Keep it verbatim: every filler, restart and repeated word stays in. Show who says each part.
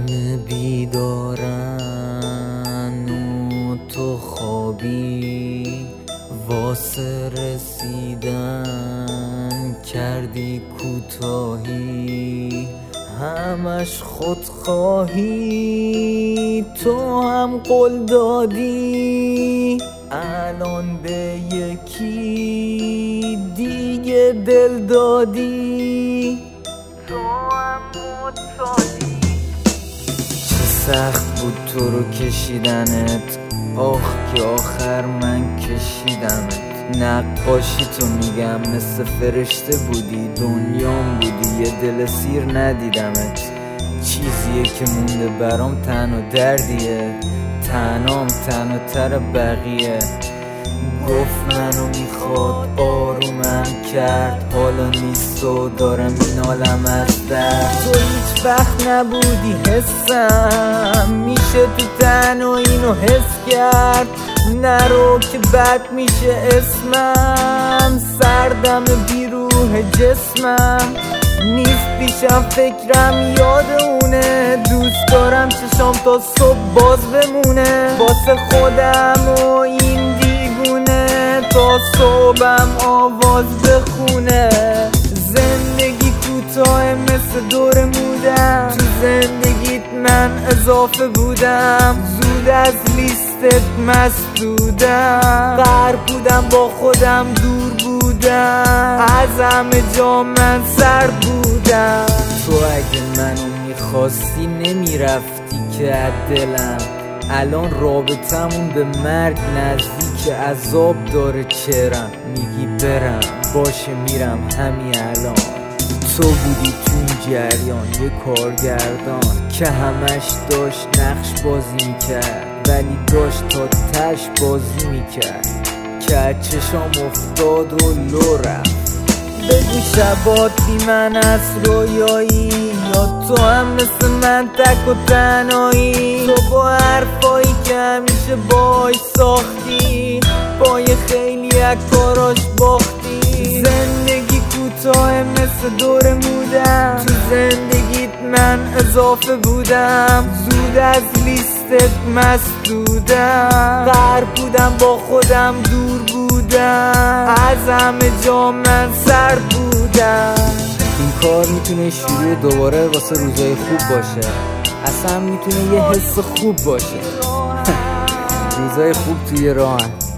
Speaker 1: همه بیدارن و تو خوابی، واسه رسیدن کردی کوتاهی، همش خودخواهی. تو هم قول دادی الان به یکی دیگه دل دادی، تو هم معتادی. چه سخت بود تو رو کشیدنت، آخ که آخر من کشیدمت. نقاشی تو میگم مثل فرشته بودی، دنیام بودی یه دل سیر ندیدمت. چیزیه که مونده برام تن و دردیه، تنام تن و تر بقیه. گفت منو میخواد آرومم کرد، حالا نیست و دارم این عالم از درد. تو هیچ وقت نبودی حسم، میشه تو تن و اینو حس کرد. نرو که بد میشه اسمم، سردم بیروح جسمم. نیست پیشم فکرم یاد اونه، دوست دارم چشام تا صبح باز بمونه. واسه خودم و این دیوونه، تا صبحم آواز بخونه. زندگی کوتاه مثل دور مودم، تو زندگیت من اضافه بودم. زود از لیستت مسدودم، غرق بودم با خودم دور بودم، از همه جا من سرد بودم. تو اگه منو میخواستی نمیرفتی که از دلم. الان رابطمون به مرگ نزدیک، عذاب داره چرم. میگی برم باشه میرم همین الان. تو بودی تو این جریان یه کارگردان که همش داشت نقش بازی میکرد، ولی داشت تا تش بازی میکرد که از چشام افتاد و لو رفت. بگو شبات بی من از رویایی، یا تو هم مثل من تک و تنهایی. تو با حرفایی که همیشه باش ساختی، با یه خیلی از کاراش باختی. زندگی کوتاه مثل دور مودم، تو زندگیت من اضافه بودم. زود از لیستت مسدودم، غرق بودم با خودم دور بودم، از همه جا من سرد بودم. این کار میتونه شروع دوباره واسه روزای خوب باشه، اصلا میتونه یه حس خوب باشه. روزای خوب توی راهن.